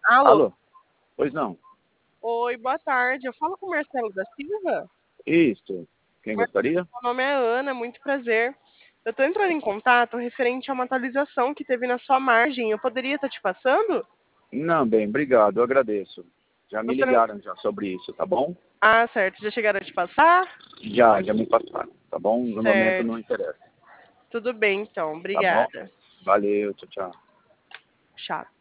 Alô? Alô? Pois não. Oi, boa tarde. Eu falo com o Marcelo da Silva? Isso. Quem gostaria? Meu nome é Ana, muito prazer. Eu tô entrando em contato referente a uma atualização que teve na sua margem. Eu poderia estar te passando? Não, bem, obrigado, eu agradeço. Já me Você não... ligaram já sobre isso, tá bom? Ah, certo. Já chegaram a te passar? Já me passaram, tá bom? No momento Certo. não interessa, Tudo bem, então. tá bom? Obrigada. Valeu, tchau, tchau. Chato.